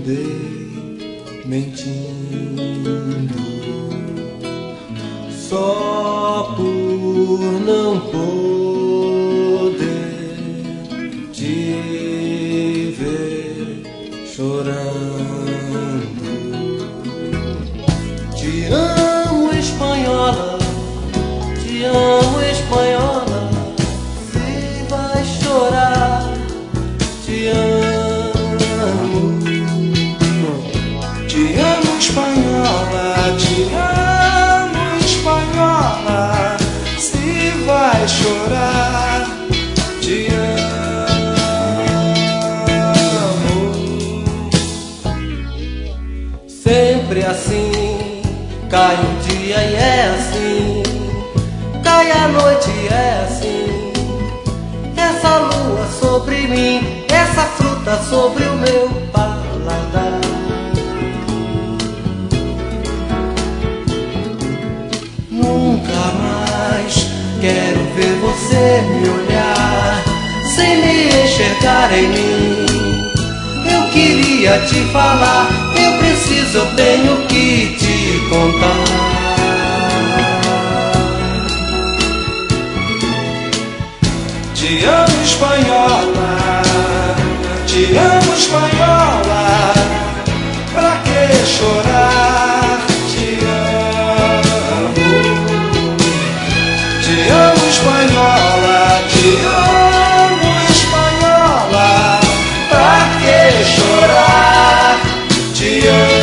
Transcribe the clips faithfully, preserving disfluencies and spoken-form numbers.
andei mentindo só por não poder te ver chorando. Te amo, espanhola, te amo, espanhola. Se vai chorar, te amo. Te amo, espanhola, te amo, espanhola. Se vai chorar, te amo. Sempre assim, cai o dia e é assim, cai a noite e é assim. Essa lua sobre mim, essa fruta sobre o meu paladar. Nunca mais quero ver você me olhar sem me enxergar em mim. Eu queria te falar, eu preciso, eu tenho que te contar. Te amo, espanhola, te amo, espanhola. Pra que chorar? Te amo. Te amo, espanhola, te amo, espanhola. Pra que chorar? Te amo.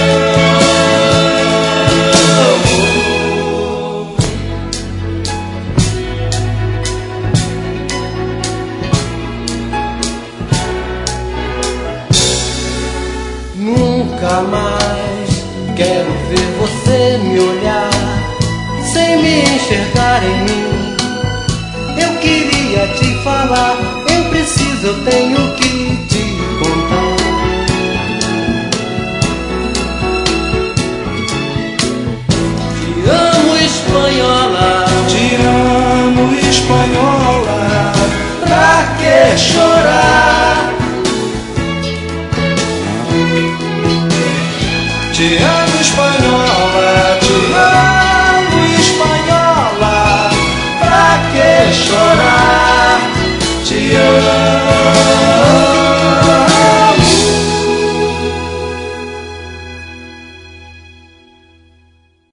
Nunca mais quero ver você me olhar sem me enxergar em mim. Eu queria te falar, eu preciso, eu tenho que te contar. Te amo, espanhola, te amo, espanhola. Pra que chorar? Te amo, espanhola, te amo, espanhola. Pra que chorar? Te amo.